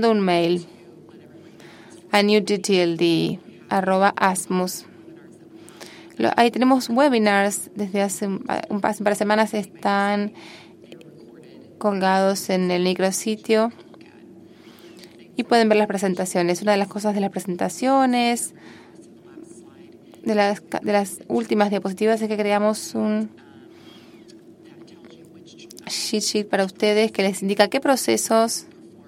mando un mail a newdtld@asmus. Ahí tenemos webinars desde hace un par de semanas, están colgados en el micrositio y pueden ver las presentaciones. Una de las cosas de las presentaciones, de las últimas diapositivas, es que creamos un cheat sheet para ustedes que les indica qué procesos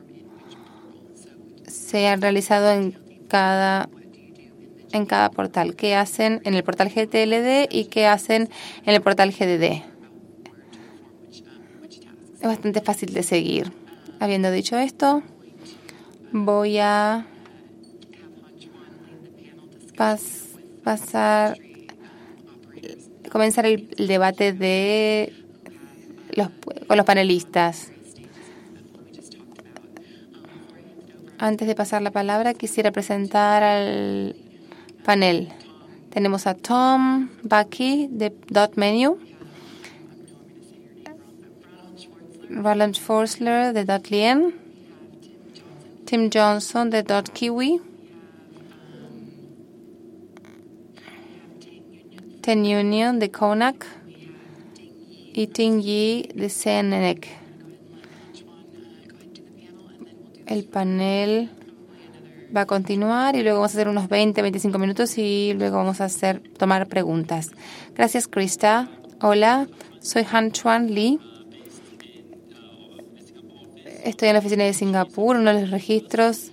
se han realizado en cada portal, qué hacen en el portal GTLD y qué hacen en el portal GDD. Es bastante fácil de seguir. Habiendo dicho esto, voy a comenzar el debate con los panelistas. Antes de pasar la palabra, quisiera presentar al panel. Tenemos a Tom Bucky de .menu, Roland Forsler de .lien, Tim Johnson de .kiwi, Ten Union de Konak y Ting Yi de CNNEC. El panel va a continuar y luego vamos a hacer unos 20-25 minutos y luego vamos a tomar preguntas. Gracias, Krista. Hola, soy Han Chuan Lee. Estoy en la oficina de Singapur, uno de los registros.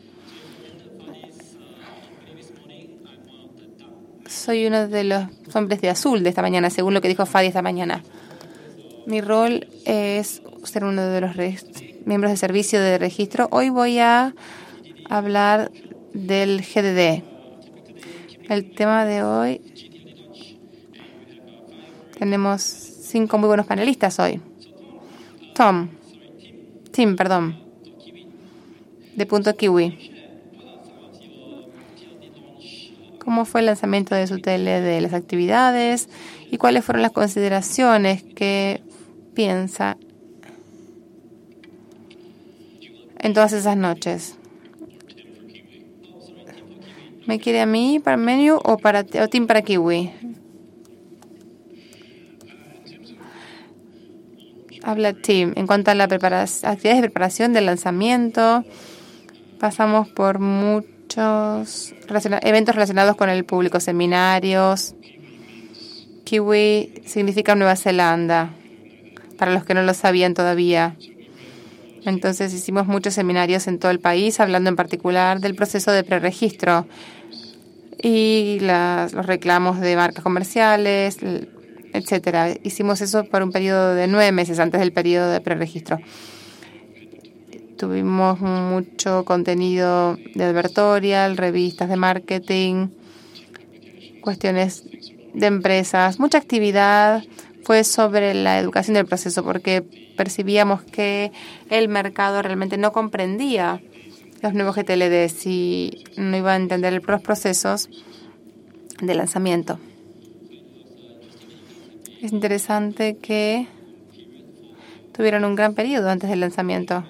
Soy uno de los hombres de azul de esta mañana, según lo que dijo Fadi esta mañana. Mi rol es ser uno de los miembros de servicio de registro. Hoy voy a hablar del GDD. El tema de hoy, tenemos 5 muy buenos panelistas hoy. Tim, de .kiwi. ¿Cómo fue el lanzamiento de su TLD, las actividades y cuáles fueron las consideraciones que piensa en todas esas noches? ¿Me quiere a mí para Menu o Tim para Kiwi? Habla Tim. En cuanto a la actividades de preparación del lanzamiento, pasamos por muchos eventos relacionados con el público, seminarios. Kiwi significa Nueva Zelanda, para los que no lo sabían todavía. Entonces hicimos muchos seminarios en todo el país, hablando en particular del proceso de preregistro y los reclamos de marcas comerciales, etcétera. Hicimos eso por un periodo de 9 meses antes del periodo de preregistro. Tuvimos mucho contenido de advertorial, revistas de marketing, cuestiones de empresas. Mucha actividad fue sobre la educación del proceso porque percibíamos que el mercado realmente no comprendía los nuevos GTLDs y no iba a entender los procesos de lanzamiento. Es interesante que tuvieron un gran periodo antes del lanzamiento.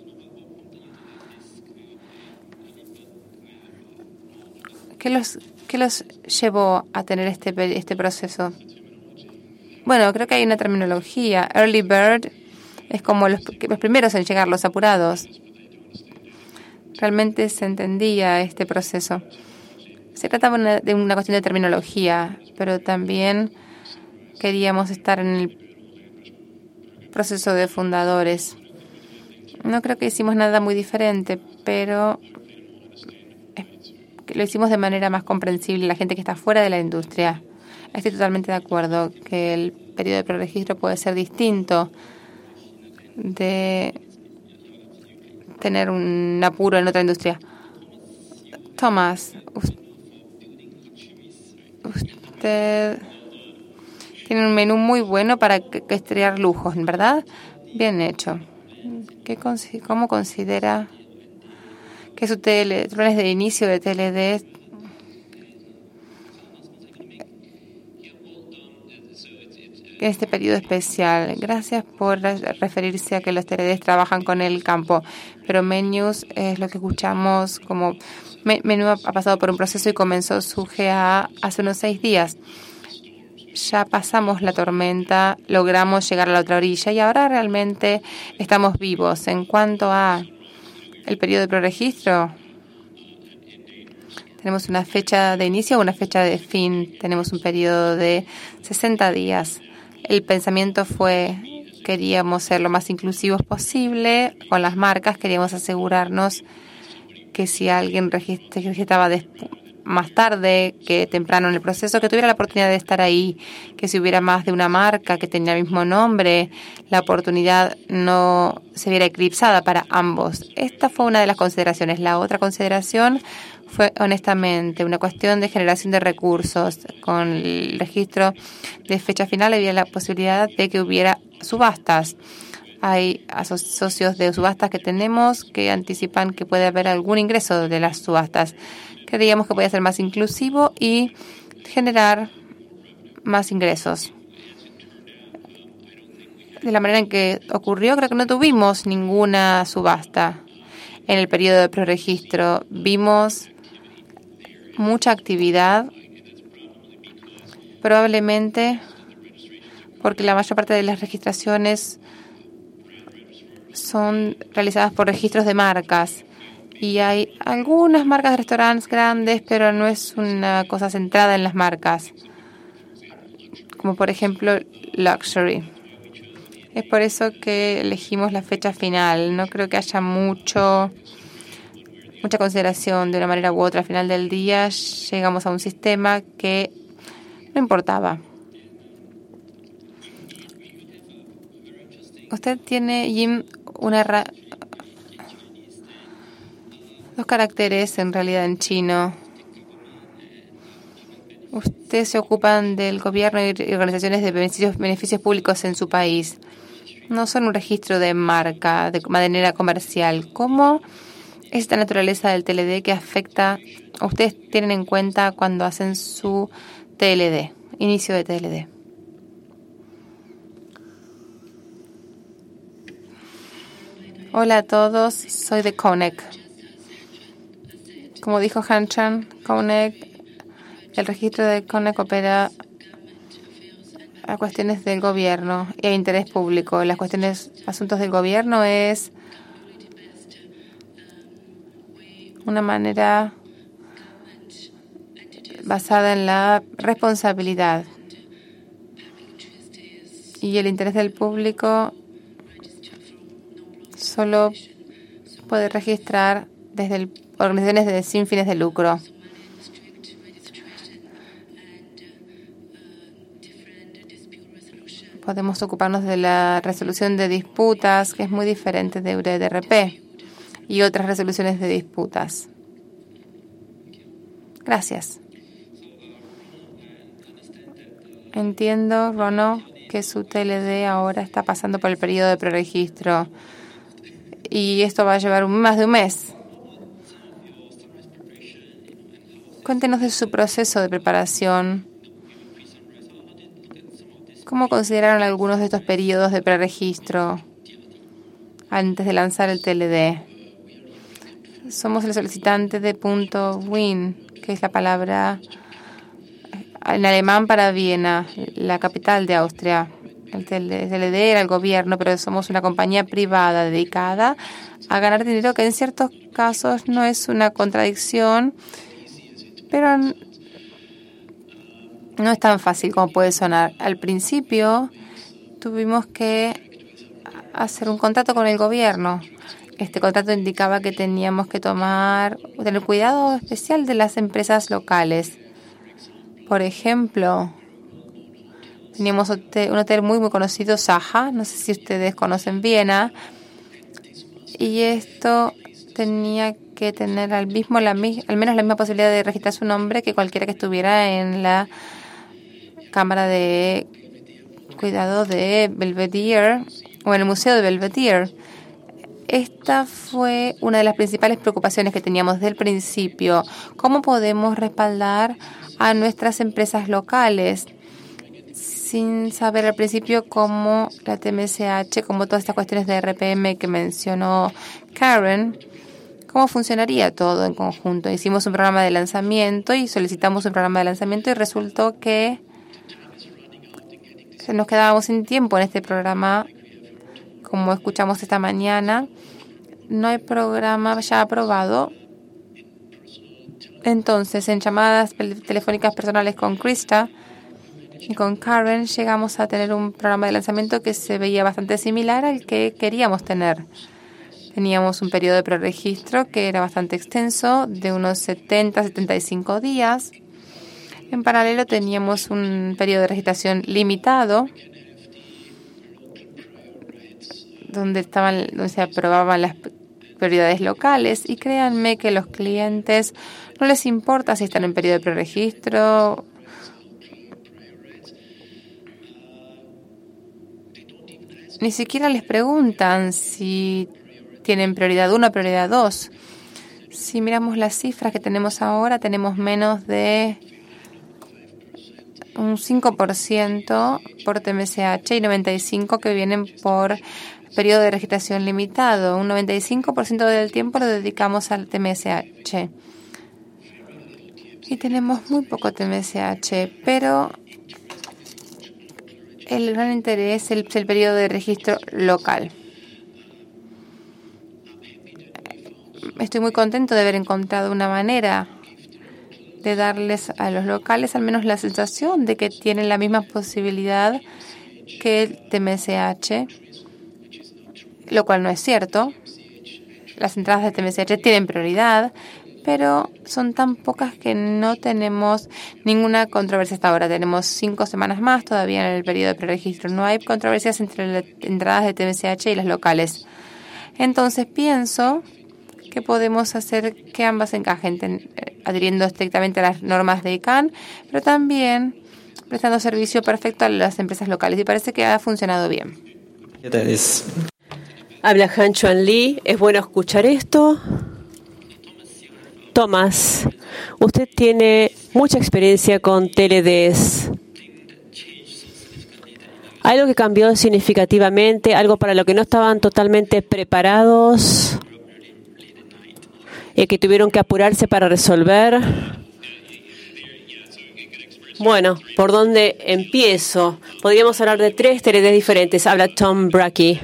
¿Qué los llevó a tener este proceso? Bueno, creo que hay una terminología. Early bird es como los primeros en llegar, los apurados. Realmente se entendía este proceso. Se trataba de una cuestión de terminología, pero también queríamos estar en el proceso de fundadores. No creo que hicimos nada muy diferente, pero lo hicimos de manera más comprensible a la gente que está fuera de la industria. Estoy totalmente de acuerdo que el periodo de preregistro puede ser distinto de tener un apuro en otra industria. Tomás, usted tiene un menú muy bueno para estrear lujos, ¿verdad? Bien hecho. ¿Cómo considera que su planes de inicio de TLD en este periodo especial. Gracias por referirse a que los TLDs trabajan con el campo, pero Menius es lo que escuchamos como Menú ha pasado por un proceso y comenzó su GA hace unos 6 días. Ya pasamos la tormenta, logramos llegar a la otra orilla y ahora realmente estamos vivos. En cuanto a el periodo de preregistro, tenemos una fecha de inicio o una fecha de fin. Tenemos un periodo de 60 días. El pensamiento fue, queríamos ser lo más inclusivos posible con las marcas. Queríamos asegurarnos que si alguien registraba más tarde que temprano en el proceso, que tuviera la oportunidad de estar ahí, que si hubiera más de una marca que tenía el mismo nombre, la oportunidad no se viera eclipsada para ambos. Esta fue una de las consideraciones. La otra consideración fue, honestamente, una cuestión de generación de recursos. Con el registro de fecha final había la posibilidad de que hubiera subastas. Hay socios de subastas que tenemos que anticipan que puede haber algún ingreso de las subastas. Creíamos que podía ser más inclusivo y generar más ingresos. De la manera en que ocurrió, creo que no tuvimos ninguna subasta en el periodo de preregistro. Vimos mucha actividad, probablemente porque la mayor parte de las registraciones son realizadas por registros de marcas. Y hay algunas marcas de restaurantes grandes, pero no es una cosa centrada en las marcas, como por ejemplo Luxury. Es por eso que elegimos la fecha final. No creo que haya mucha consideración de una manera u otra. Al final del día llegamos a un sistema que no importaba. Usted tiene, Jim, dos caracteres en realidad en chino. Ustedes se ocupan del gobierno y organizaciones de beneficios públicos en su país. No son un registro de marca de manera comercial. ¿Cómo es esta naturaleza del TLD que afecta? Ustedes tienen en cuenta cuando hacen su TLD, inicio de TLD. Hola a todos, soy de Connect. Como dijo Han-Chan, el registro de Connect opera a cuestiones del gobierno y a interés público. Las asuntos del gobierno es una manera basada en la responsabilidad. Y el interés del público solo puede registrar desde organizaciones sin fines de lucro. Podemos ocuparnos de la resolución de disputas, que es muy diferente de URDRP y otras resoluciones de disputas. Gracias. Entiendo, Rono, que su TLD ahora está pasando por el periodo de preregistro y esto va a llevar más de un mes. Cuéntenos de su proceso de preparación. ¿Cómo consideraron algunos de estos periodos de preregistro antes de lanzar el TLD? Somos el solicitante de .win, que es la palabra en alemán para Viena, la capital de Austria. El TLD era el gobierno, pero somos una compañía privada dedicada a ganar dinero, que en ciertos casos no es una contradicción, pero no es tan fácil como puede sonar. Al principio tuvimos que hacer un contrato con el gobierno. Este contrato indicaba que teníamos que tener cuidado especial de las empresas locales. Por ejemplo, teníamos un hotel muy conocido, Saha, no sé si ustedes conocen Viena, y esto tenía que tener al menos la misma posibilidad de registrar su nombre que cualquiera que estuviera en la Cámara de Cuidado de Belvedere o en el Museo de Belvedere. Esta fue una de las principales preocupaciones que teníamos desde el principio. ¿Cómo podemos respaldar a nuestras empresas locales sin saber al principio cómo la TMSH, como todas estas cuestiones de RPM que mencionó Karen, cómo funcionaría todo en conjunto. Hicimos un programa de lanzamiento y solicitamos un programa de lanzamiento y resultó que nos quedábamos sin tiempo en este programa. Como escuchamos esta mañana, no hay programa ya aprobado. Entonces, en llamadas telefónicas personales con Krista y con Karen, llegamos a tener un programa de lanzamiento que se veía bastante similar al que queríamos tener. Teníamos un periodo de preregistro que era bastante extenso, de unos 70-75 días. En paralelo teníamos un periodo de registración limitado, donde se aprobaban las prioridades locales. Y créanme que a los clientes no les importa si están en periodo de preregistro. Ni siquiera les preguntan si tienen prioridad 1 o prioridad 2. Si miramos las cifras que tenemos ahora, tenemos menos de un 5% por TMSH y 95% que vienen por periodo de registración limitado. Un 95% del tiempo lo dedicamos al TMSH. Y tenemos muy poco TMSH, pero el gran interés es el periodo de registro local. Estoy muy contento de haber encontrado una manera de darles a los locales al menos la sensación de que tienen la misma posibilidad que el TMSH, lo cual no es cierto. Las entradas de TMSH tienen prioridad, pero son tan pocas que no tenemos ninguna controversia hasta ahora. Tenemos 5 semanas más todavía en el periodo de preregistro. No hay controversias entre las entradas de TMSH y las locales. Entonces pienso que podemos hacer que ambas encajen, adhiriendo estrictamente a las normas de ICANN, pero también prestando servicio perfecto a las empresas locales. Y parece que ha funcionado bien. Habla Han Chuan Lee. Es bueno escuchar esto. Thomas, usted tiene mucha experiencia con TLDs. ¿Algo que cambió significativamente? ¿Algo para lo que no estaban totalmente preparados? ¿Y que tuvieron que apurarse para resolver? Bueno, ¿por dónde empiezo? Podríamos hablar de 3 TLDs diferentes. Habla Tom Brackey.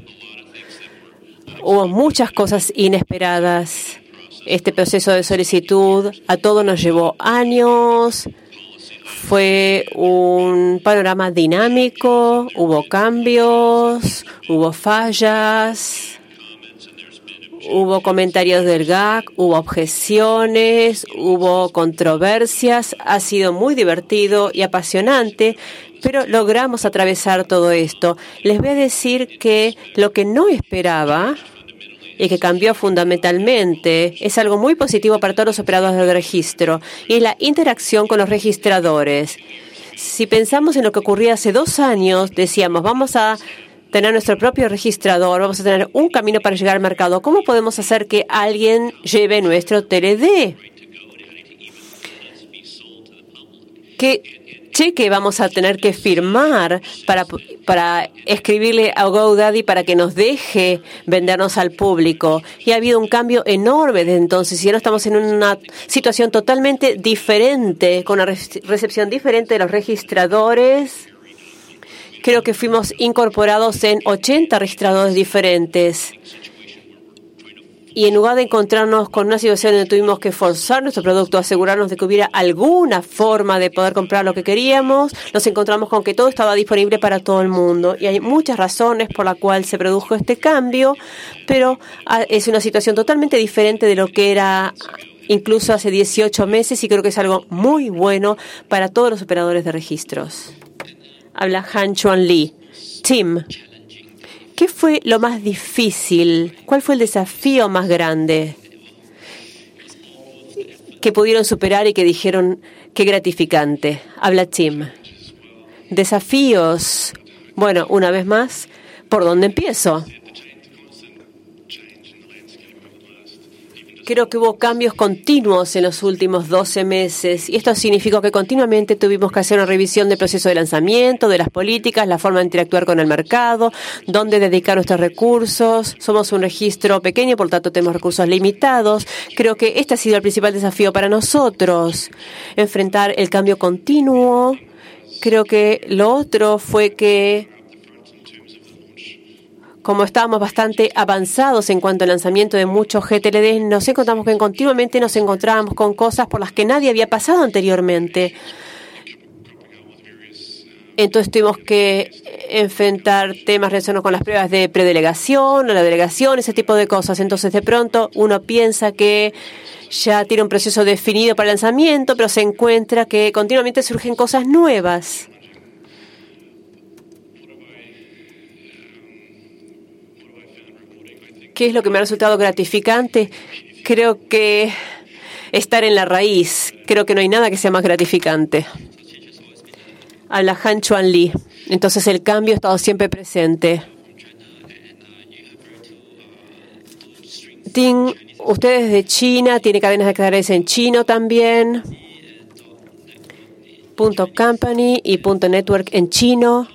Hubo muchas cosas inesperadas. Este proceso de solicitud a todos nos llevó años. Fue un panorama dinámico. Hubo cambios, hubo fallas, hubo comentarios del GAC, hubo objeciones, hubo controversias. Ha sido muy divertido y apasionante, pero logramos atravesar todo esto. Les voy a decir que lo que no esperaba y que cambió fundamentalmente es algo muy positivo para todos los operadores de registro, y es la interacción con los registradores. Si pensamos en lo que ocurría hace 2 años, decíamos, vamos a tener nuestro propio registrador, vamos a tener un camino para llegar al mercado. ¿Cómo podemos hacer que alguien lleve nuestro TLD? ¿Qué cheque vamos a tener que firmar para escribirle a GoDaddy para que nos deje vendernos al público? Y ha habido un cambio enorme desde entonces. Y ahora estamos en una situación totalmente diferente, con una recepción diferente de los registradores. Creo que fuimos incorporados en 80 registradores diferentes. Y en lugar de encontrarnos con una situación donde tuvimos que forzar nuestro producto, asegurarnos de que hubiera alguna forma de poder comprar lo que queríamos, nos encontramos con que todo estaba disponible para todo el mundo. Y hay muchas razones por las cuales se produjo este cambio, pero es una situación totalmente diferente de lo que era incluso hace 18 meses, y creo que es algo muy bueno para todos los operadores de registros. Habla Han Chuan Lee. Tim, ¿qué fue lo más difícil? ¿Cuál fue el desafío más grande que pudieron superar y que dijeron qué gratificante? Habla Tim. Desafíos. Bueno, una vez más, ¿por dónde empiezo? Creo que hubo cambios continuos en los últimos 12 meses y esto significó que continuamente tuvimos que hacer una revisión del proceso de lanzamiento, de las políticas, la forma de interactuar con el mercado, dónde dedicar nuestros recursos. Somos un registro pequeño, por lo tanto tenemos recursos limitados. Creo que este ha sido el principal desafío para nosotros, enfrentar el cambio continuo. Creo que lo otro fue que como estábamos bastante avanzados en cuanto al lanzamiento de muchos GTLD, nos encontramos que continuamente nos encontrábamos con cosas por las que nadie había pasado anteriormente. Entonces tuvimos que enfrentar temas relacionados con las pruebas de predelegación, o la delegación, ese tipo de cosas. Entonces de pronto uno piensa que ya tiene un proceso definido para el lanzamiento, pero se encuentra que continuamente surgen cosas nuevas. ¿Qué es lo que me ha resultado gratificante? Creo que estar en la raíz. Creo que no hay nada que sea más gratificante. Habla Han Chuan Lee. Entonces el cambio ha estado siempre presente. Ting, ustedes de China, tiene cadenas de canales en chino también. .company y .network en chino.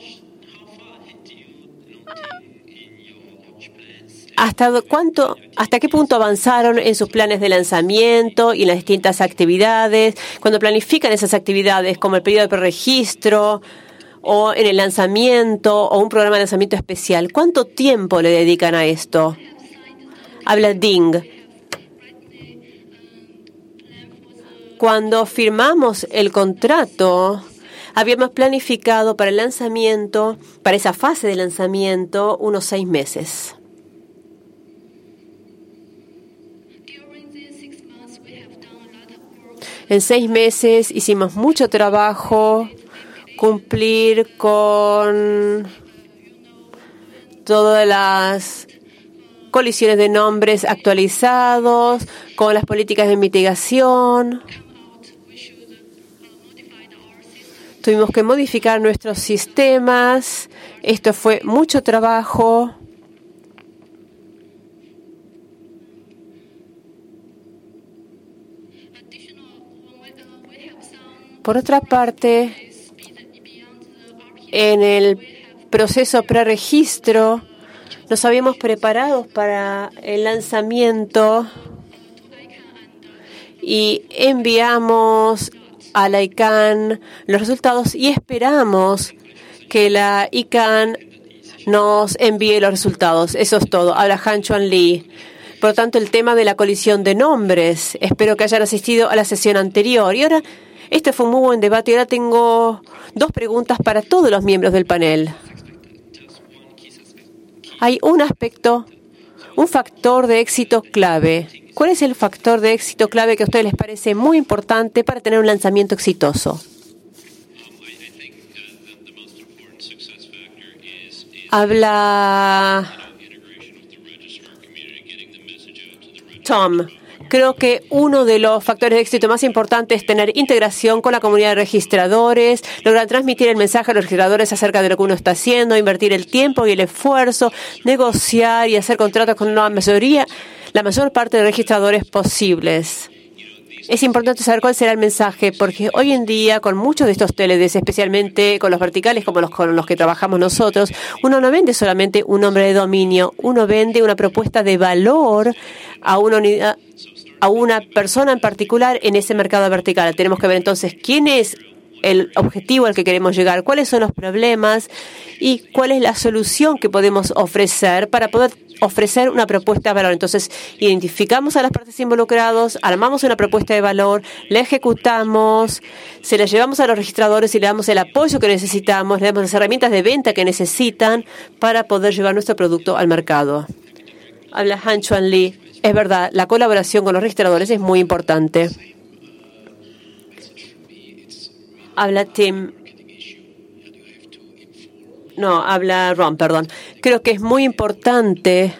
¿Hasta qué punto avanzaron en sus planes de lanzamiento y en las distintas actividades? Cuando planifican esas actividades, como el periodo de preregistro o en el lanzamiento o un programa de lanzamiento especial, ¿cuánto tiempo le dedican a esto? Habla Ding. Cuando firmamos el contrato, habíamos planificado para el lanzamiento, para esa fase de lanzamiento, unos 6 meses. En 6 meses hicimos mucho trabajo, cumplir con todas las colisiones de nombres actualizados, con las políticas de mitigación. Tuvimos que modificar nuestros sistemas. Esto fue mucho trabajo. Por otra parte, en el proceso preregistro nos habíamos preparado para el lanzamiento y enviamos a la ICANN los resultados y esperamos que la ICANN nos envíe los resultados. Eso es todo. Habla Han Chuan Lee. Por lo tanto, el tema de la colisión de nombres. Espero que hayan asistido a la sesión anterior. Y ahora, este fue un muy buen debate. Y ahora tengo 2 preguntas para todos los miembros del panel. Hay un aspecto, un factor de éxito clave. ¿Cuál es el factor de éxito clave que a ustedes les parece muy importante para tener un lanzamiento exitoso? Habla Tom. Creo que uno de los factores de éxito más importantes es tener integración con la comunidad de registradores, lograr transmitir el mensaje a los registradores acerca de lo que uno está haciendo, invertir el tiempo y el esfuerzo, negociar y hacer contratos con la mayor parte de registradores posibles. Es importante saber cuál será el mensaje, porque hoy en día, con muchos de estos TLDs, especialmente con los verticales como con los que trabajamos nosotros, uno no vende solamente un nombre de dominio, uno vende una propuesta de valor a una unidad, a una persona en particular en ese mercado vertical. Tenemos que ver entonces quién es el objetivo al que queremos llegar, cuáles son los problemas y cuál es la solución que podemos ofrecer para poder ofrecer una propuesta de valor. Entonces, identificamos a las partes involucradas, armamos una propuesta de valor, la ejecutamos, se la llevamos a los registradores y le damos el apoyo que necesitamos, le damos las herramientas de venta que necesitan para poder llevar nuestro producto al mercado. Habla Han Chuan Lee. Es verdad, la colaboración con los registradores es muy importante. Habla Tim. No, habla Ron, perdón. Creo que es muy importante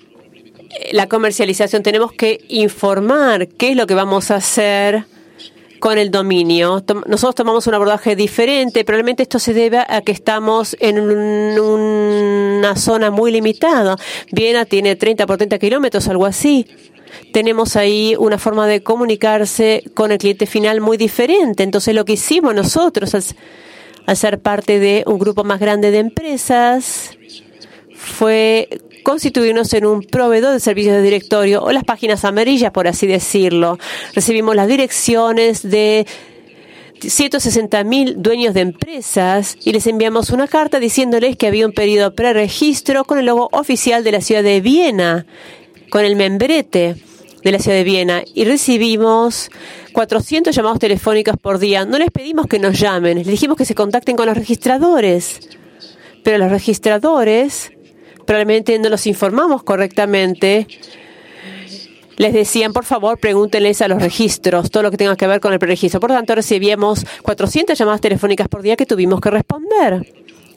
la comercialización. Tenemos que informar qué es lo que vamos a hacer con el dominio. Nosotros tomamos un abordaje diferente. Probablemente esto se debe a que estamos en una zona muy limitada. Viena tiene 30 por 30 kilómetros, algo así. Tenemos ahí una forma de comunicarse con el cliente final muy diferente. Entonces, lo que hicimos nosotros al ser parte de un grupo más grande de empresas fue constituirnos en un proveedor de servicios de directorio, o las páginas amarillas, por así decirlo. Recibimos las direcciones de 160.000 dueños de empresas y les enviamos una carta diciéndoles que había un periodo preregistro con el logo oficial de la ciudad de Viena, con el membrete de la ciudad de Viena, y recibimos 400 llamados telefónicos por día. No les pedimos que nos llamen, les dijimos que se contacten con los registradores, pero los registradores probablemente no los informamos correctamente. Les decían, por favor, pregúntenles a los registros todo lo que tenga que ver con el preregistro. Por lo tanto, recibíamos 400 llamadas telefónicas por día que tuvimos que responder.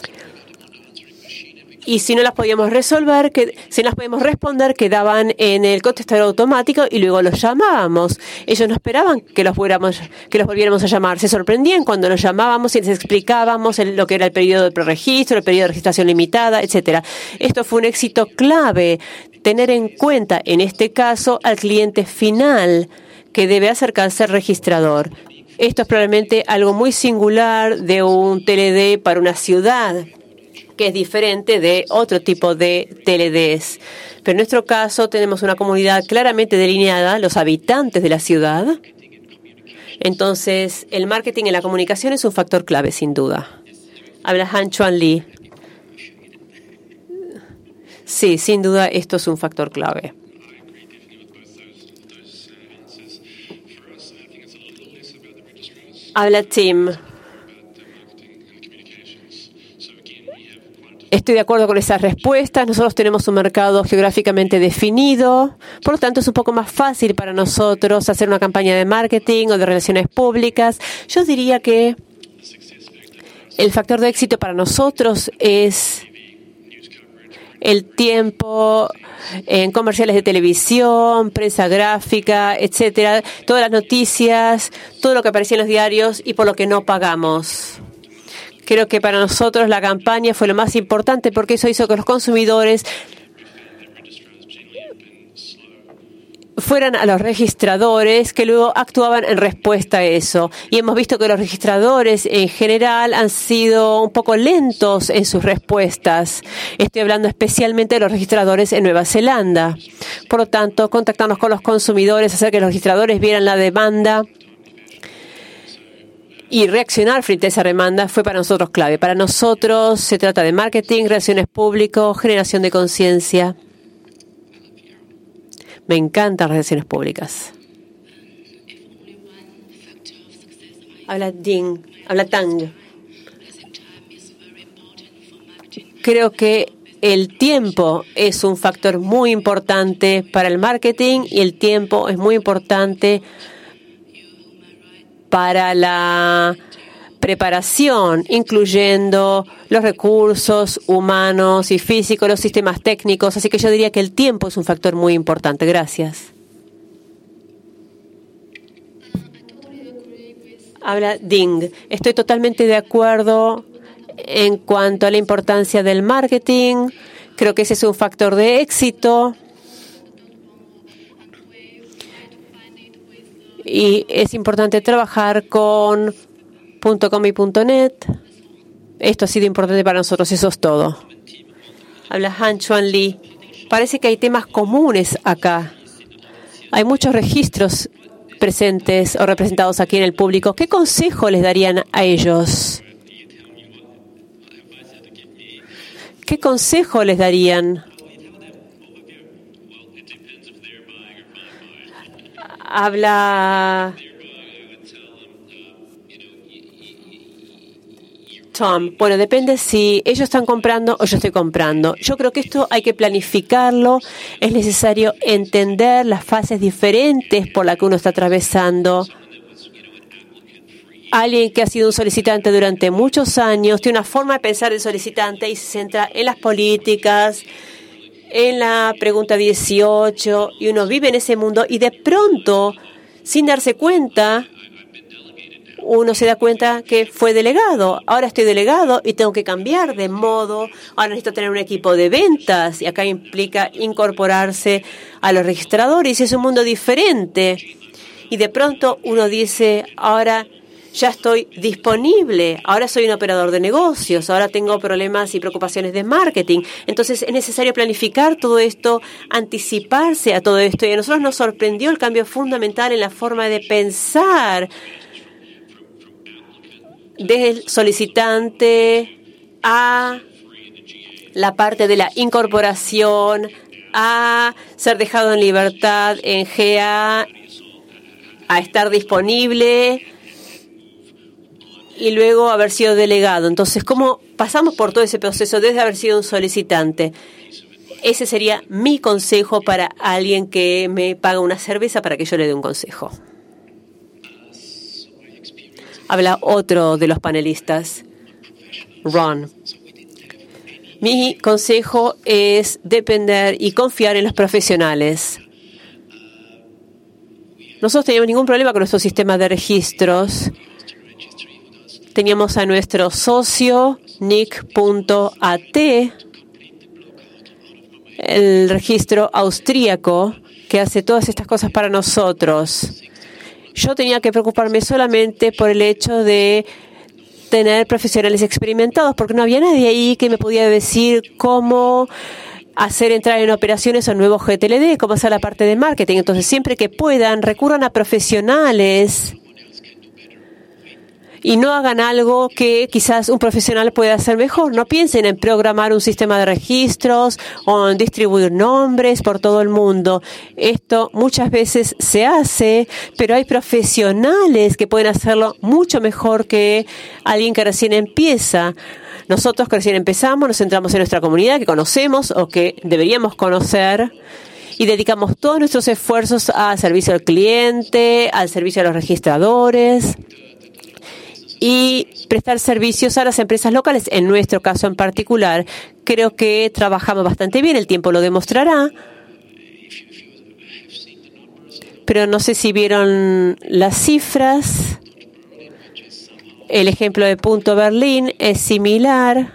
Y si no las podíamos responder, quedaban en el contestador automático y luego los llamábamos. Ellos no esperaban que los volviéramos a llamar. Se sorprendían cuando los llamábamos y les explicábamos lo que era el periodo de preregistro, el periodo de registración limitada, etcétera. Esto fue un éxito clave. Tener en cuenta, en este caso, al cliente final que debe acercarse al registrador. Esto es probablemente algo muy singular de un TLD para una ciudad, que es diferente de otro tipo de TLDs. Pero en nuestro caso tenemos una comunidad claramente delineada, los habitantes de la ciudad. Entonces, el marketing en la comunicación es un factor clave, sin duda. Habla Han Chuan Lee. Sí, sin duda esto es un factor clave. Habla Tim. Estoy de acuerdo con esas respuestas. Nosotros tenemos un mercado geográficamente definido. Por lo tanto, es un poco más fácil para nosotros hacer una campaña de marketing o de relaciones públicas. Yo diría que el factor de éxito para nosotros es el tiempo en comerciales de televisión, prensa gráfica, etcétera. Todas las noticias, todo lo que aparecía en los diarios y por lo que no pagamos. Creo que para nosotros la campaña fue lo más importante porque eso hizo que los consumidores fueran a los registradores que luego actuaban en respuesta a eso. Y hemos visto que los registradores en general han sido un poco lentos en sus respuestas. Estoy hablando especialmente de los registradores en Nueva Zelanda. Por lo tanto, contactarnos con los consumidores, hacer que los registradores vieran la demanda y reaccionar frente a esa demanda fue para nosotros clave. Para nosotros se trata de marketing, relaciones públicas, generación de conciencia. Me encantan las relaciones públicas. Habla Tang. Creo que el tiempo es un factor muy importante para el marketing y el tiempo es muy importante para la preparación, incluyendo los recursos humanos y físicos, los sistemas técnicos. Así que yo diría que el tiempo es un factor muy importante. Gracias. Habla Ding. Estoy totalmente de acuerdo en cuanto a la importancia del marketing. Creo que ese es un factor de éxito. Y es importante trabajar con .com y .net. Esto ha sido importante para nosotros, eso es todo. Habla Han Chuan Lee. Parece que hay temas comunes acá. Hay muchos registros presentes o representados aquí en el público. ¿Qué consejo les darían a ellos? ¿Qué consejo les darían? Habla Tom. Bueno, depende si ellos están comprando o yo estoy comprando. Yo creo que esto hay que planificarlo. Es necesario entender las fases diferentes por las que uno está atravesando. Alguien que ha sido un solicitante durante muchos años tiene una forma de pensar del solicitante y se centra en las políticas, en la pregunta 18, y uno vive en ese mundo y de pronto, sin darse cuenta, uno se da cuenta que fue delegado. Ahora estoy delegado y tengo que cambiar de modo. Ahora necesito tener un equipo de ventas y acá implica incorporarse a los registradores. Es un mundo diferente. Y de pronto uno dice, ahora ya estoy disponible, ahora soy un operador de negocios, ahora tengo problemas y preocupaciones de marketing. Entonces es necesario planificar todo esto, anticiparse a todo esto. Y a nosotros nos sorprendió el cambio fundamental en la forma de pensar desde el solicitante a la parte de la incorporación, a ser dejado en libertad en GA, a estar disponible y luego haber sido delegado. Entonces, ¿cómo pasamos por todo ese proceso desde haber sido un solicitante? Ese sería mi consejo para alguien que me paga una cerveza para que yo le dé un consejo. Habla otro de los panelistas, Ron. Mi consejo es depender y confiar en los profesionales. Nosotros teníamos ningún problema con nuestro sistema de registros. Teníamos a nuestro socio, Nick.at, el registro austríaco, que hace todas estas cosas para nosotros. Yo tenía que preocuparme solamente por el hecho de tener profesionales experimentados, porque no había nadie ahí que me pudiera decir cómo hacer entrar en operaciones a un nuevo GTLD, cómo hacer la parte de marketing. Entonces, siempre que puedan, recurran a profesionales y no hagan algo que quizás un profesional pueda hacer mejor. No piensen en programar un sistema de registros o en distribuir nombres por todo el mundo. Esto muchas veces se hace, pero hay profesionales que pueden hacerlo mucho mejor que alguien que recién empieza. Nosotros que recién empezamos, nos centramos en nuestra comunidad que conocemos o que deberíamos conocer y dedicamos todos nuestros esfuerzos al servicio al cliente, al servicio a los registradores y prestar servicios a las empresas locales. En nuestro caso en particular, creo que trabajamos bastante bien, el tiempo lo demostrará. Pero no sé si vieron las cifras. El ejemplo de Punto Berlín es similar.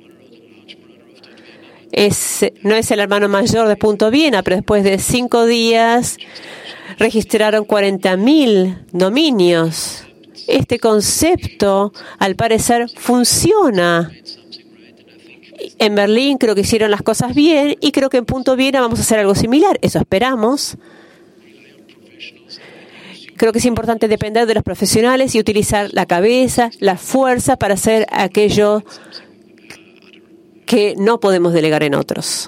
No es el hermano mayor de Punto Viena, pero después de 5 días registraron 40.000 dominios. Este concepto, al parecer, funciona. En Berlín creo que hicieron las cosas bien y creo que en Punto Viena vamos a hacer algo similar. Eso esperamos. Creo que es importante depender de los profesionales y utilizar la cabeza, la fuerza para hacer aquello que no podemos delegar en otros.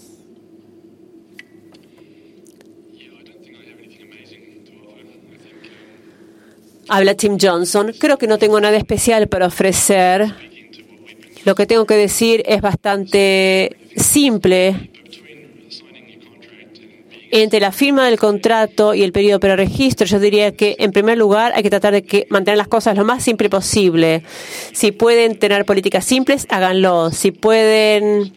Habla Tim Johnson. Creo que no tengo nada especial para ofrecer. Lo que tengo que decir es bastante simple. Entre la firma del contrato y el periodo para registro, yo diría que, en primer lugar, hay que tratar de mantener las cosas lo más simple posible. Si pueden tener políticas simples, háganlo. Si pueden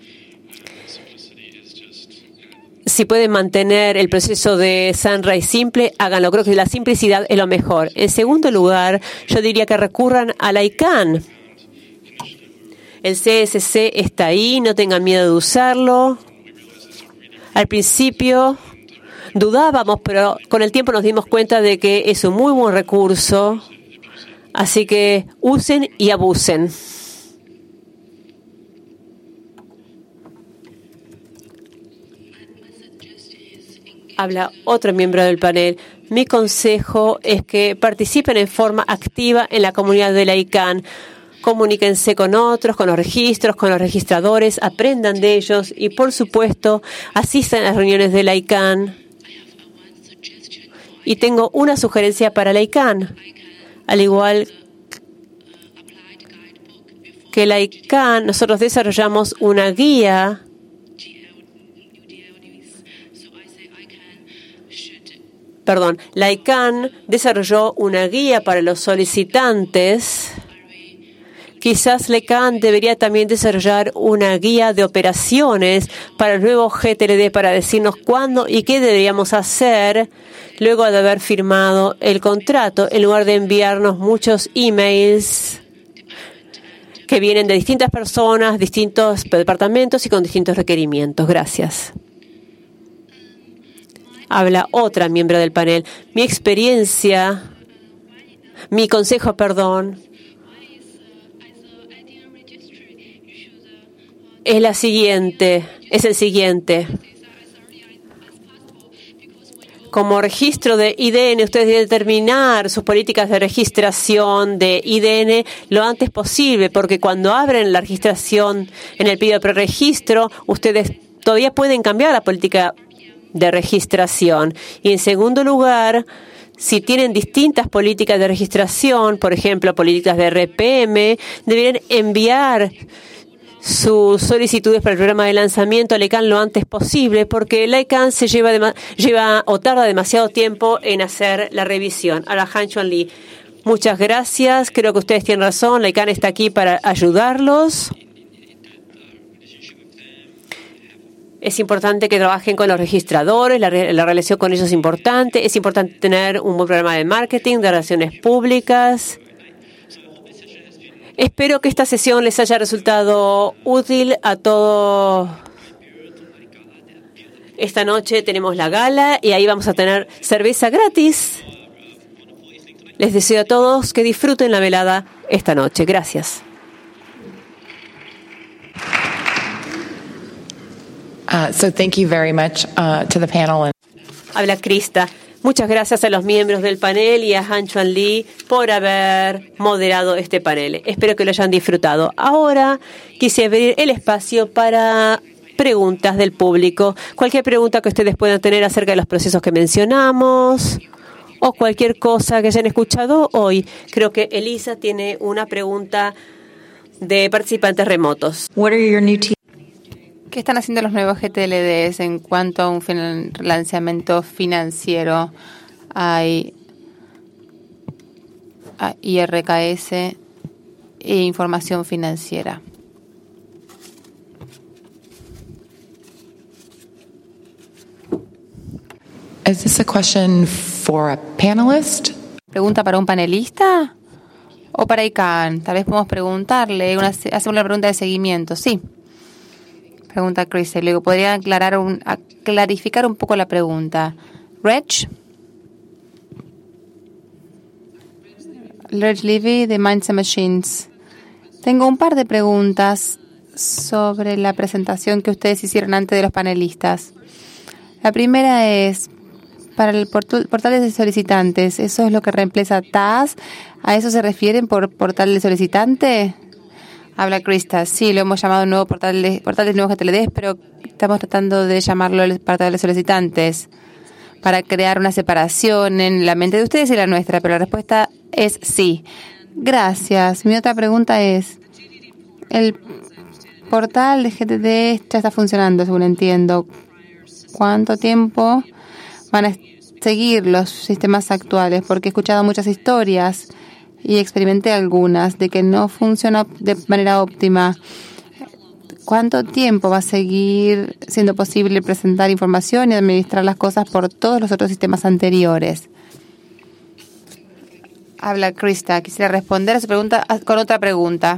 mantener el proceso de Sunrise simple, háganlo. Creo que la simplicidad es lo mejor. En segundo lugar, yo diría que recurran a la ICANN. El CSC está ahí, no tengan miedo de usarlo. Al principio dudábamos, pero con el tiempo nos dimos cuenta de que es un muy buen recurso. Así que usen y abusen. Habla otro miembro del panel. Mi consejo es que participen en forma activa en la comunidad de la ICANN. Comuníquense con otros, con los registros, con los registradores, aprendan de ellos y, por supuesto, asistan a las reuniones de la ICANN. Y tengo una sugerencia para la ICANN. Al igual que la ICANN, nosotros desarrollamos una guía la ICANN desarrolló una guía para los solicitantes Quizás LECAN debería también desarrollar una guía de operaciones para el nuevo GTLD para decirnos cuándo y qué deberíamos hacer luego de haber firmado el contrato, en lugar de enviarnos muchos emails que vienen de distintas personas, distintos departamentos y con distintos requerimientos. Gracias. Habla otra miembro del panel. Mi consejo, es el siguiente. Como registro de IDN, ustedes deben determinar sus políticas de registración de IDN lo antes posible, porque cuando abren la registración en el pedido de preregistro, ustedes todavía pueden cambiar la política de registración. Y en segundo lugar, si tienen distintas políticas de registración, por ejemplo, políticas de RPM, deberían enviar sus solicitudes para el programa de lanzamiento a LECAN lo antes posible, porque LECAN se lleva o tarda demasiado tiempo en hacer la revisión. Ahora, Han Chuan Lee, muchas gracias. Creo que ustedes tienen razón. LECAN está aquí para ayudarlos. Es importante que trabajen con los registradores, la relación con ellos es importante. Es importante tener un buen programa de marketing, de relaciones públicas. Espero que esta sesión les haya resultado útil a todos. Esta noche tenemos la gala y ahí vamos a tener cerveza gratis. Les deseo a todos que disfruten la velada esta noche. Gracias. So thank you very much to the panel. Habla Krista. Muchas gracias a los miembros del panel y a Han Chuan Lee por haber moderado este panel. Espero que lo hayan disfrutado. Ahora quise abrir el espacio para preguntas del público. Cualquier pregunta que ustedes puedan tener acerca de los procesos que mencionamos o cualquier cosa que hayan escuchado hoy. Creo que Elisa tiene una pregunta de participantes remotos. ¿Qué están haciendo los nuevos GTLDs en cuanto a un lanzamiento financiero? Hay IRKS e información financiera. Is this a question for a panelist? ¿Pregunta para un panelista o para ICANN? Tal vez podemos preguntarle, hacer una pregunta de seguimiento. Sí. Pregunta Chris. Luego, ¿podría clarificar un poco la pregunta? Reg Levy de Minds and Machines. Tengo un par de preguntas sobre la presentación que ustedes hicieron antes de los panelistas. La primera es, para el portal de solicitantes, ¿eso es lo que reemplaza TAS? ¿A eso se refieren por portal de solicitante? Habla Krista. Sí, lo hemos llamado nuevo portal de nuevos GTLDs, pero estamos tratando de llamarlo el portal de solicitantes para crear una separación en la mente de ustedes y la nuestra, pero la respuesta es sí. Gracias. Mi otra pregunta es, el portal de GTD ya está funcionando, según entiendo. ¿Cuánto tiempo van a seguir los sistemas actuales? Porque he escuchado muchas historias y experimenté algunas de que no funciona de manera óptima. ¿Cuánto tiempo va a seguir siendo posible presentar información y administrar las cosas por todos los otros sistemas anteriores? Habla Krista. Quisiera responder a su pregunta con otra pregunta.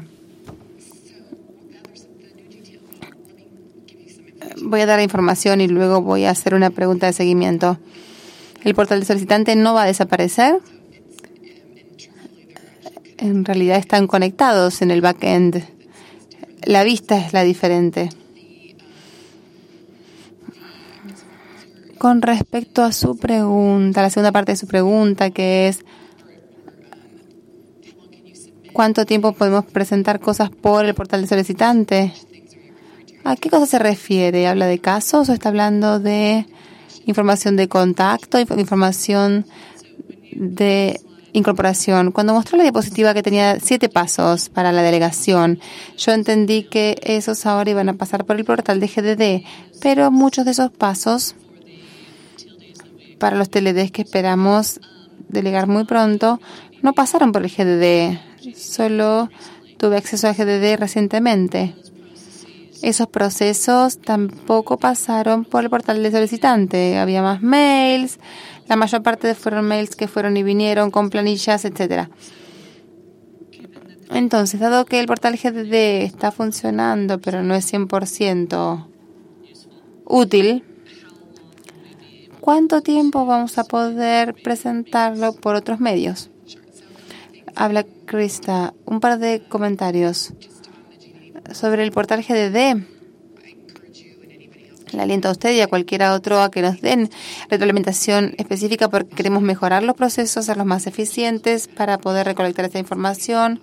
Voy a dar la información y luego voy a hacer una pregunta de seguimiento. ¿El portal de solicitante no va a desaparecer? En realidad están conectados en el backend. La vista es la diferente. Con respecto a su pregunta, la segunda parte de su pregunta, que es ¿cuánto tiempo podemos presentar cosas por el portal de solicitante? ¿A qué cosa se refiere? ¿Habla de casos o está hablando de información de contacto, información de incorporación? Cuando mostró la diapositiva que tenía 7 pasos para la delegación, yo entendí que esos ahora iban a pasar por el portal de GDD, pero muchos de esos pasos para los TLDs que esperamos delegar muy pronto no pasaron por el GDD, solo tuve acceso a GDD recientemente. Esos procesos tampoco pasaron por el portal de solicitante. Había más mails. La mayor parte fueron mails que fueron y vinieron con planillas, etcétera. Entonces, dado que el portal GDD está funcionando, pero no es 100% útil, ¿cuánto tiempo vamos a poder presentarlo por otros medios? Habla Krista. Un par de comentarios sobre el portal GDD. Le aliento a usted y a cualquiera otro a que nos den retroalimentación específica porque queremos mejorar los procesos, hacerlos más eficientes para poder recolectar esta información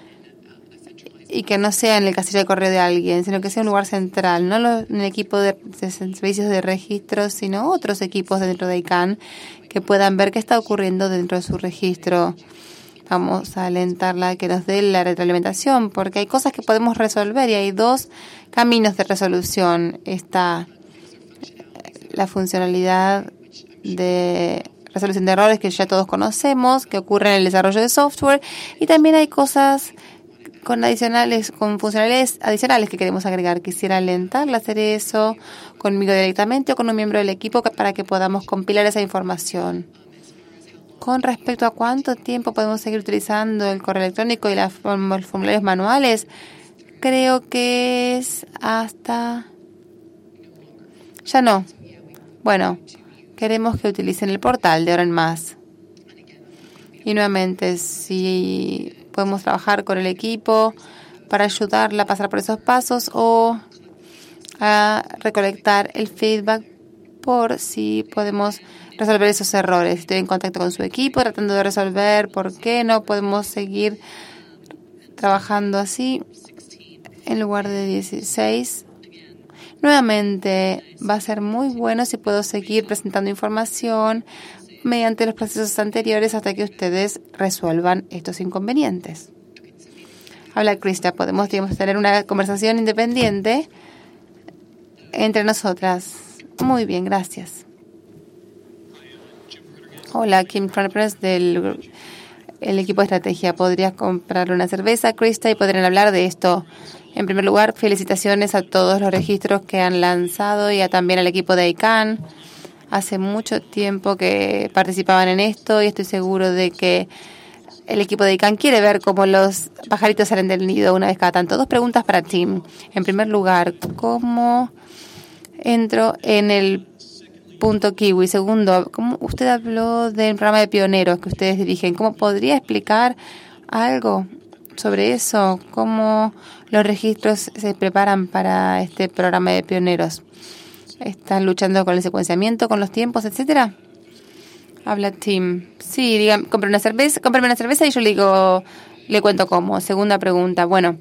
y que no sea en el casillero de correo de alguien, sino que sea un lugar central, no en el equipo de servicios de registro, sino otros equipos dentro de ICANN que puedan ver qué está ocurriendo dentro de su registro. Vamos a alentarla a que nos dé la retroalimentación porque hay cosas que podemos resolver y hay dos caminos de resolución. Está la funcionalidad de resolución de errores que ya todos conocemos, que ocurre en el desarrollo de software, y también hay cosas con funcionalidades adicionales que queremos agregar. Quisiera alentarla a hacer eso conmigo directamente o con un miembro del equipo para que podamos compilar esa información. Con respecto a cuánto tiempo podemos seguir utilizando el correo electrónico y los formularios manuales, creo que es hasta... Ya no. Bueno, queremos que utilicen el portal de ahora en más. Y nuevamente, si podemos trabajar con el equipo para ayudarla a pasar por esos pasos o a recolectar el feedback por si podemos resolver esos errores. Estoy en contacto con su equipo tratando de resolver por qué no podemos seguir trabajando así en lugar de 16. Nuevamente, va a ser muy bueno si puedo seguir presentando información mediante los procesos anteriores hasta que ustedes resuelvan estos inconvenientes. Habla Krista, podemos tener una conversación independiente entre nosotras. Muy bien, gracias. Hola, Kim Cronenpress del equipo de estrategia. ¿Podrías comprar una cerveza, Krista, y podrían hablar de esto? En primer lugar, felicitaciones a todos los registros que han lanzado y también al equipo de ICANN. Hace mucho tiempo que participaban en esto y estoy seguro de que el equipo de ICANN quiere ver cómo los pajaritos salen del nido una vez cada tanto. Dos preguntas para Tim. En primer lugar, ¿cómo entro en el punto Kiwi? Segundo, ¿cómo usted habló del programa de pioneros que ustedes dirigen? ¿Cómo podría explicar algo sobre eso? ¿Cómo los registros se preparan para este programa de pioneros? ¿Están luchando con el secuenciamiento, con los tiempos, etcétera? Habla Tim. Sí, dígame, cómprame una cerveza y yo le cuento cómo. Segunda pregunta. Bueno,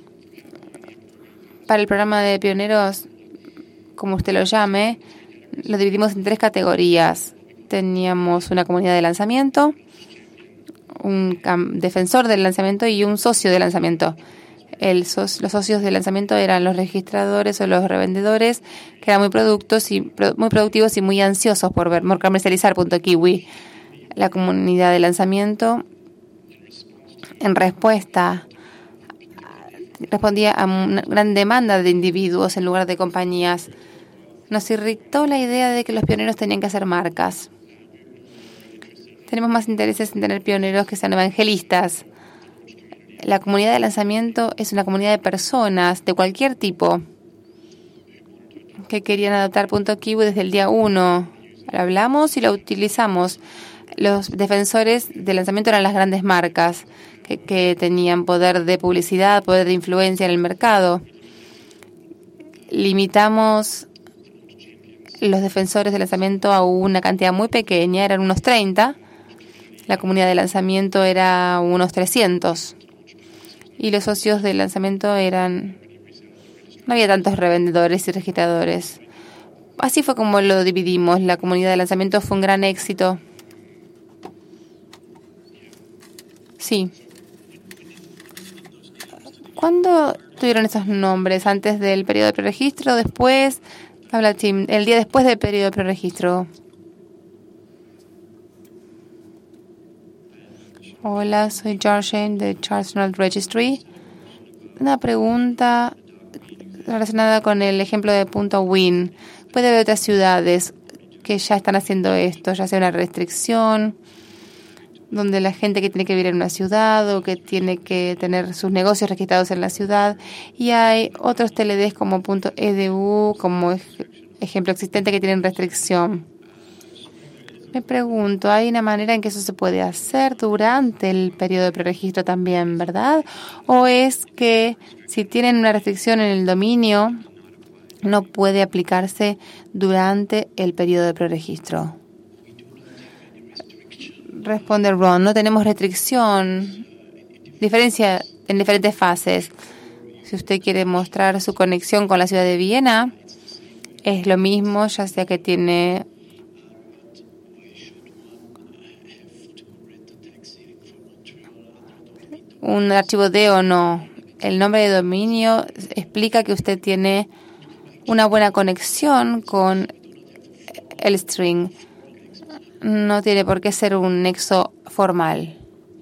para el programa de pioneros, como usted lo llame, lo dividimos en 3 categorías. Teníamos una comunidad de lanzamiento, un defensor del lanzamiento y un socio de lanzamiento. Los socios de lanzamiento eran los registradores o los revendedores que eran muy productivos y muy ansiosos por comercializar .kiwi. La comunidad de lanzamiento, en respuesta, respondía a una gran demanda de individuos en lugar de compañías. Nos irritó la idea de que los pioneros tenían que hacer marcas. Tenemos más intereses en tener pioneros que sean evangelistas. La comunidad de lanzamiento es una comunidad de personas de cualquier tipo que querían adoptar .kiwi desde el día 1. Lo hablamos y lo utilizamos. Los defensores de lanzamiento eran las grandes marcas que tenían poder de publicidad, poder de influencia en el mercado. Limitamos los defensores de lanzamiento a una cantidad muy pequeña, eran unos 30. La comunidad de lanzamiento era unos 300. Y los socios de lanzamiento no había tantos revendedores y registradores. Así fue como lo dividimos. La comunidad de lanzamiento fue un gran éxito. Sí. ¿Cuándo tuvieron esos nombres? ¿Antes del periodo de preregistro? ¿Después? Habla Tim. El día después del periodo de preregistro. Hola, soy George de Charles Registry. Una pregunta relacionada con el ejemplo de punto Win. Puede haber otras ciudades que ya están haciendo esto, ya sea una restricción, donde la gente que tiene que vivir en una ciudad o que tiene que tener sus negocios registrados en la ciudad. Y hay otros TLDs como punto .edu, como ejemplo existente, que tienen restricción. Me pregunto, ¿hay una manera en que eso se puede hacer durante el periodo de preregistro también, verdad? ¿O es que si tienen una restricción en el dominio, no puede aplicarse durante el periodo de preregistro? Responde Ron, no tenemos restricción. Diferencia en diferentes fases. Si usted quiere mostrar su conexión con la ciudad de Viena, es lo mismo, ya sea que tiene un archivo D o no. El nombre de dominio explica que usted tiene una buena conexión con el string. No tiene por qué ser un nexo formal.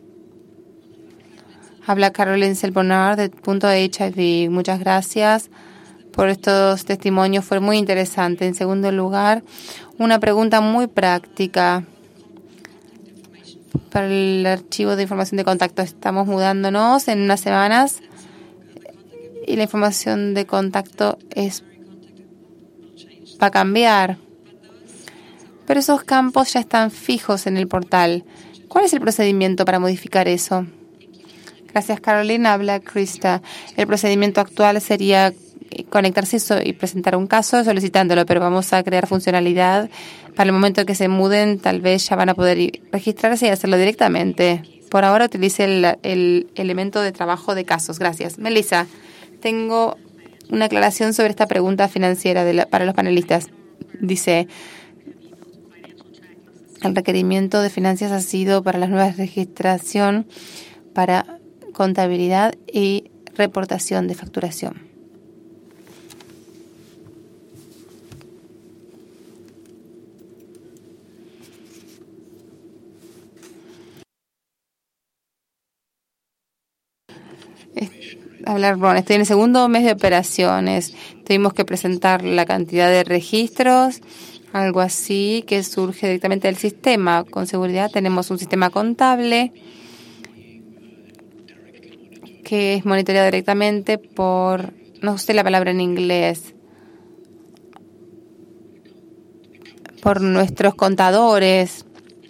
Habla Caroline Selbonard de punto .hiv. Muchas gracias por estos testimonios. Fue muy interesante. En segundo lugar, una pregunta muy práctica para el archivo de información de contacto. Estamos mudándonos en unas semanas y la información de contacto va a cambiar. Pero esos campos ya están fijos en el portal. ¿Cuál es el procedimiento para modificar eso? Gracias, Carolina. Habla Krista. El procedimiento actual sería conectarse y presentar un caso solicitándolo, pero vamos a crear funcionalidad. Para el momento que se muden, tal vez ya van a poder registrarse y hacerlo directamente. Por ahora utilice el elemento de trabajo de casos. Gracias. Melissa, tengo una aclaración sobre esta pregunta financiera para los panelistas. Dice, el requerimiento de finanzas ha sido para la nueva registración para contabilidad y reportación de facturación. Ron, estoy en el segundo mes de operaciones. Tuvimos que presentar la cantidad de registros, algo así que surge directamente del sistema. Con seguridad tenemos un sistema contable que es monitoreado directamente por, no sé la palabra en inglés, por nuestros contadores.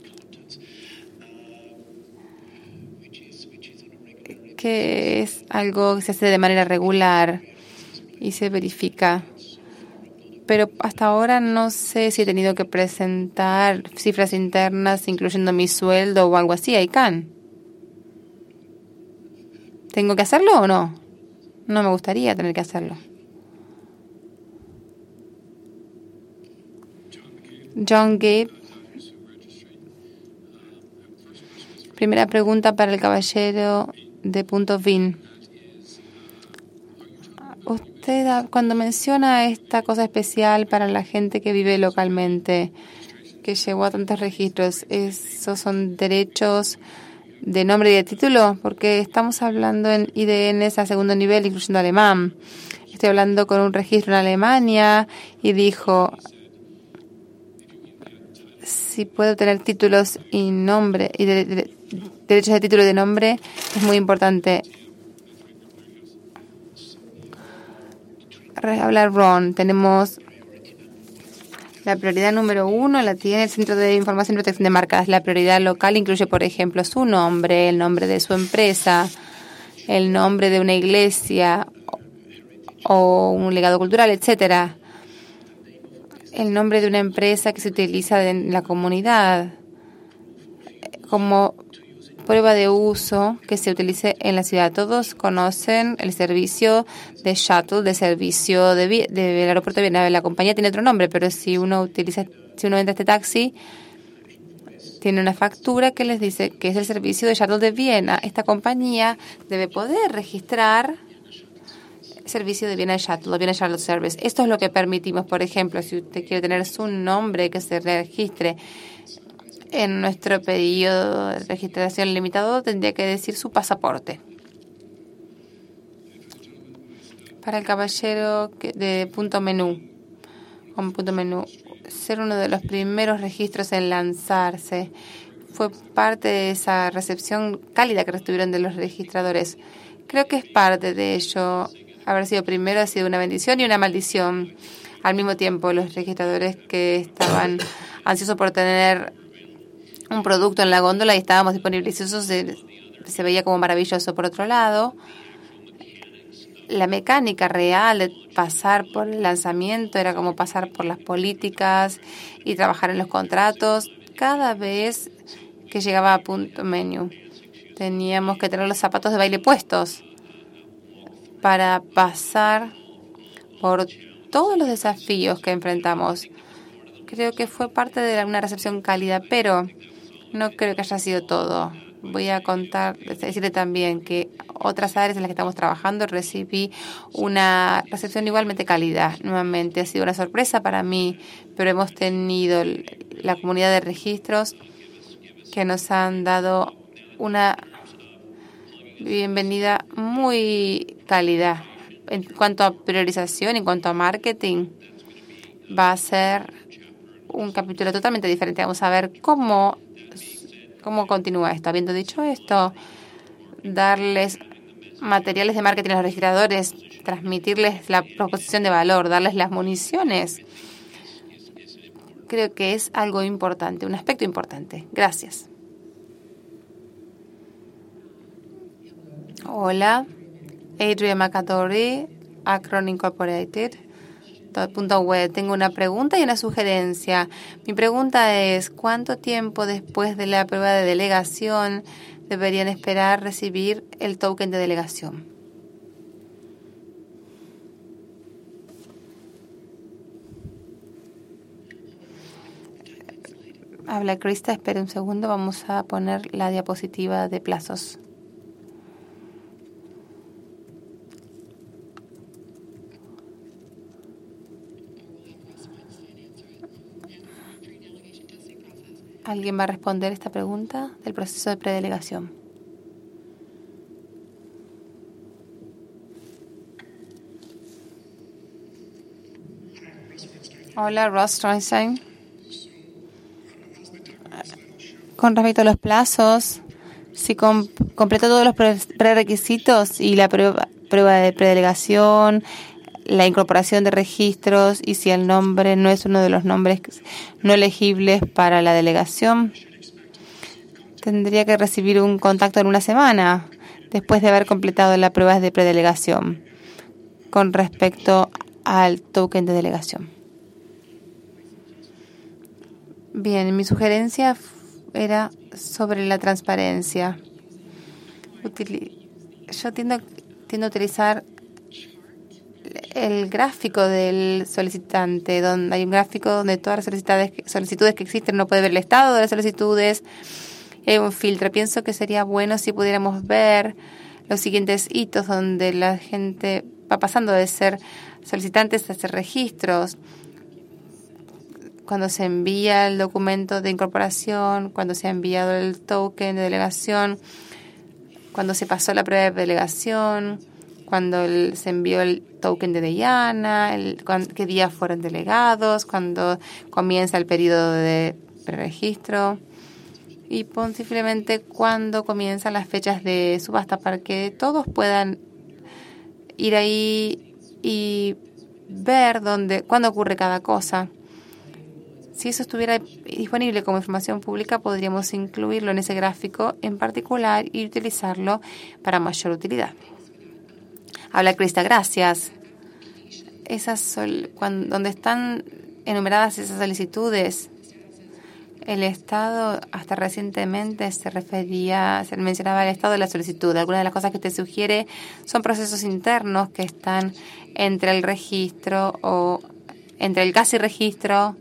Que es algo que se hace de manera regular y se verifica. Pero hasta ahora no sé si he tenido que presentar cifras internas, incluyendo mi sueldo o algo así. ICANN. ¿Tengo que hacerlo o no? No me gustaría tener que hacerlo. John Gabe. Primera pregunta para el caballero de punto VIN. Usted, cuando menciona esta cosa especial para la gente que vive localmente, que llegó a tantos registros, ¿esos son derechos de nombre y de título? Porque estamos hablando en IDNs a segundo nivel, incluyendo alemán. Estoy hablando con un registro en Alemania y dijo, si puedo tener títulos y nombre y derechos de título y de nombre, es muy importante. Hablar Ron, tenemos la prioridad número 1, la tiene el Centro de Información y Protección de Marcas. La prioridad local incluye, por ejemplo, su nombre, el nombre de su empresa, el nombre de una iglesia o un legado cultural, etcétera. El nombre de una empresa que se utiliza en la comunidad como prueba de uso que se utilice en la ciudad. Todos conocen el servicio de shuttle, de servicio del aeropuerto de Viena. La compañía tiene otro nombre, pero si uno entra a este taxi, tiene una factura que les dice que es el servicio de shuttle de Viena. Esta compañía debe poder registrar el servicio de Viena Shuttle, Viena Shuttle Service. Esto es lo que permitimos. Por ejemplo, si usted quiere tener su nombre que se registre en nuestro pedido de registración limitado, tendría que decir su pasaporte. Para el caballero de punto menú, con punto menú, ser uno de los primeros registros en lanzarse, fue parte de esa recepción cálida que recibieron de los registradores. Creo que es parte de ello. Haber sido primero ha sido una bendición y una maldición. Al mismo tiempo, los registradores que estaban ansiosos por tener un producto en la góndola y estábamos disponibles, eso se veía como maravilloso. Por otro lado, la mecánica real de pasar por el lanzamiento era como pasar por las políticas y trabajar en los contratos. Cada vez que llegaba a punto menú, teníamos que tener los zapatos de baile puestos para pasar por todos los desafíos que enfrentamos. Creo que fue parte de una recepción cálida, pero no creo que haya sido todo. Voy a decirle también que otras áreas en las que estamos trabajando recibí una recepción igualmente cálida. Nuevamente ha sido una sorpresa para mí, pero hemos tenido la comunidad de registros que nos han dado una bienvenida muy cálida. En cuanto a priorización, en cuanto a marketing, va a ser un capítulo totalmente diferente. Vamos a ver cómo continúa esto. Habiendo dicho esto, darles materiales de marketing a los registradores, transmitirles la proposición de valor, darles las municiones, creo que es algo importante, un aspecto importante. Gracias. Hola, Adrian McAdory, Akron Incorporated. .web. Tengo una pregunta y una sugerencia. Mi pregunta es, ¿cuánto tiempo después de la prueba de delegación deberían esperar recibir el token de delegación? Habla Krista, espere un segundo, vamos a poner la diapositiva de plazos. ¿Alguien va a responder esta pregunta del proceso de predelegación? Hola, Ross Steinstein. Con respecto a los plazos, si completó todos los prerequisitos y la prueba de predelegación, la incorporación de registros y si el nombre no es uno de los nombres no elegibles para la delegación, tendría que recibir un contacto en una semana después de haber completado las pruebas de predelegación con respecto al token de delegación. Bien, mi sugerencia era sobre la transparencia. Yo tiendo a utilizar el gráfico del solicitante, donde hay un gráfico donde todas las solicitudes que existen, uno puede ver el estado de las solicitudes, hay un filtro. Pienso que sería bueno si pudiéramos ver los siguientes hitos donde la gente va pasando de ser solicitantes a ser registros, cuando se envía el documento de incorporación, cuando se ha enviado el token de delegación, cuando se pasó la prueba de delegación, cuando se envió el token de Diana, qué días fueron delegados, cuando comienza el periodo de preregistro y posiblemente cuando comienzan las fechas de subasta para que todos puedan ir ahí y ver cuándo ocurre cada cosa. Si eso estuviera disponible como información pública, podríamos incluirlo en ese gráfico en particular y utilizarlo para mayor utilidad. Habla Krista, gracias. Donde están enumeradas esas solicitudes, el estado hasta recientemente se mencionaba el estado de la solicitud. Algunas de las cosas que te sugiere son procesos internos que están entre el registro o entre el casi registro.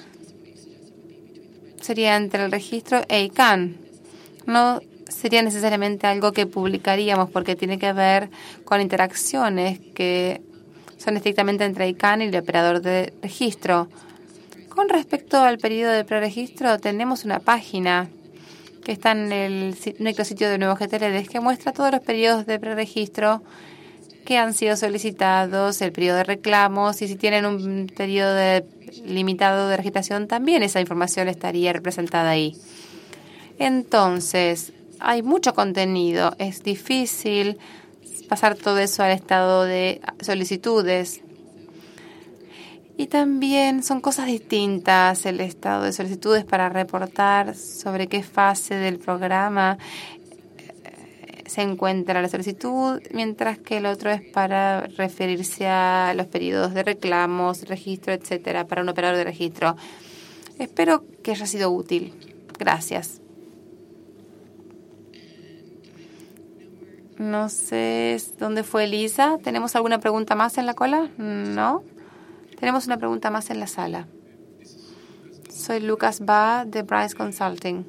Sería entre el registro e ICANN. No sería necesariamente algo que publicaríamos porque tiene que ver con interacciones que son estrictamente entre ICANN y el operador de registro. Con respecto al periodo de preregistro, tenemos una página que está en el nuestro sitio de Nuevo GTLD que muestra todos los periodos de preregistro que han sido solicitados, el periodo de reclamos y si tienen un periodo limitado de registración, también esa información estaría representada ahí. Entonces, hay mucho contenido. Es difícil pasar todo eso al estado de solicitudes. Y también son cosas distintas el estado de solicitudes para reportar sobre qué fase del programa se encuentra la solicitud, mientras que el otro es para referirse a los periodos de reclamos, registro, etcétera, para un operador de registro. Espero que haya sido útil. Gracias. No sé dónde fue Lisa. ¿Tenemos alguna pregunta más en la cola? No. Tenemos una pregunta más en la sala. Soy Lucas Ba de Bryce Consulting.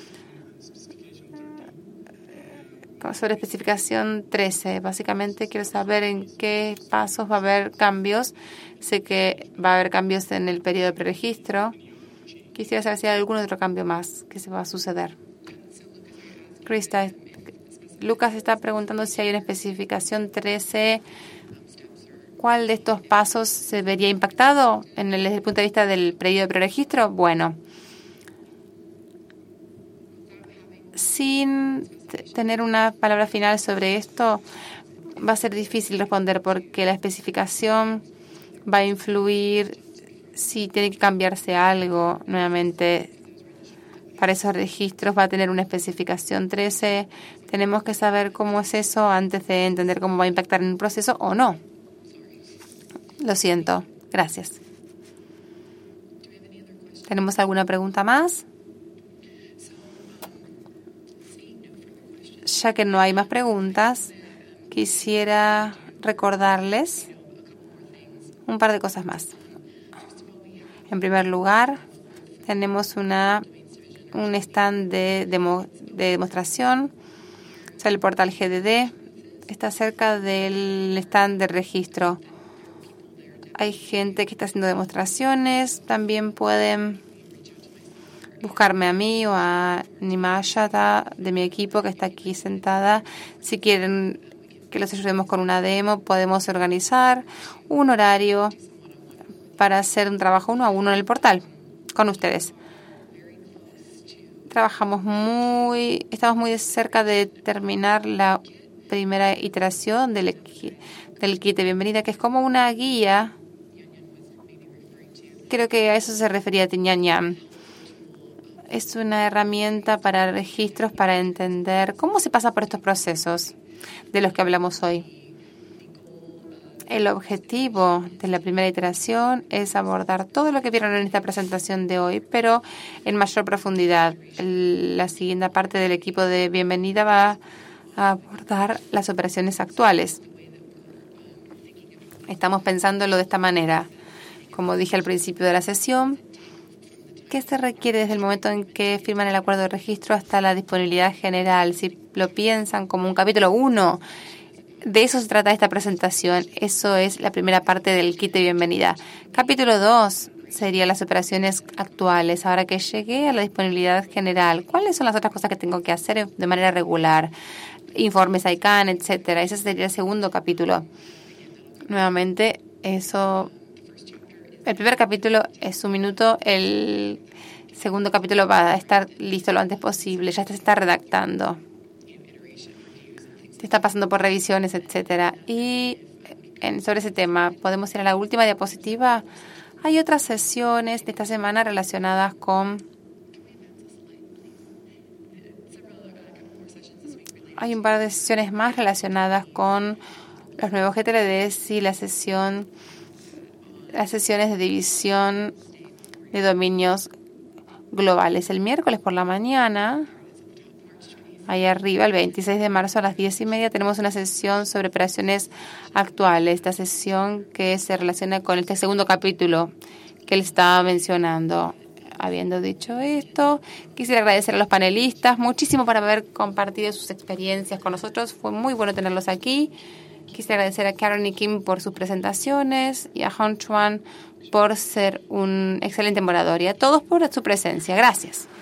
Sobre especificación 13. Básicamente quiero saber en qué pasos va a haber cambios. Sé que va a haber cambios en el periodo de preregistro. Quisiera saber si hay algún otro cambio más que se va a suceder. Krista, Lucas está preguntando si hay una especificación 13. ¿Cuál de estos pasos se vería impactado desde el punto de vista del periodo de preregistro? Bueno, sin tener una palabra final sobre esto, va a ser difícil responder porque la especificación va a influir si tiene que cambiarse algo nuevamente. Para esos registros va a tener una especificación 13. Tenemos que saber cómo es eso antes de entender cómo va a impactar en el proceso o no. Lo siento. Gracias. ¿Tenemos alguna pregunta más? Ya que no hay más preguntas, quisiera recordarles un par de cosas más. En primer lugar, tenemos un stand de demostración. O sea, el portal GDD está cerca del stand de registro. Hay gente que está haciendo demostraciones. También pueden buscarme a mí o a Nimashata de mi equipo que está aquí sentada. Si quieren que los ayudemos con una demo, podemos organizar un horario para hacer un trabajo 1 a 1 en el portal con ustedes. Estamos muy cerca de terminar la primera iteración del kit de bienvenida, que es como una guía. Creo que a eso se refería Tiñaña. Es una herramienta para registros para entender cómo se pasa por estos procesos de los que hablamos hoy. El objetivo de la primera iteración es abordar todo lo que vieron en esta presentación de hoy, pero en mayor profundidad. La siguiente parte del equipo de bienvenida va a abordar las operaciones actuales. Estamos pensándolo de esta manera. Como dije al principio de la sesión, ¿qué se requiere desde el momento en que firman el acuerdo de registro hasta la disponibilidad general? Si lo piensan como un capítulo 1, de eso se trata esta presentación. Eso es la primera parte del kit de bienvenida. Capítulo 2 serían las operaciones actuales. Ahora que llegué a la disponibilidad general, ¿cuáles son las otras cosas que tengo que hacer de manera regular? Informes ICANN, etcétera. Ese sería el segundo capítulo. Nuevamente, eso... El primer capítulo es 1 minuto, el segundo capítulo va a estar listo lo antes posible, ya se está redactando. Se está pasando por revisiones, etcétera. Y sobre ese tema, podemos ir a la última diapositiva. Hay otras sesiones de esta semana relacionadas con... Hay un par de sesiones más relacionadas con los nuevos GTLDs y las sesiones de división de dominios globales. El miércoles por la mañana, ahí arriba, el 26 de marzo a las 10:30, tenemos una sesión sobre operaciones actuales. Esta sesión que se relaciona con este segundo capítulo que él estaba mencionando. Habiendo dicho esto, quisiera agradecer a los panelistas muchísimo por haber compartido sus experiencias con nosotros. Fue muy bueno tenerlos aquí. Quisiera agradecer a Karen y Kim por sus presentaciones y a Hong Chuan por ser un excelente morador y a todos por su presencia. Gracias.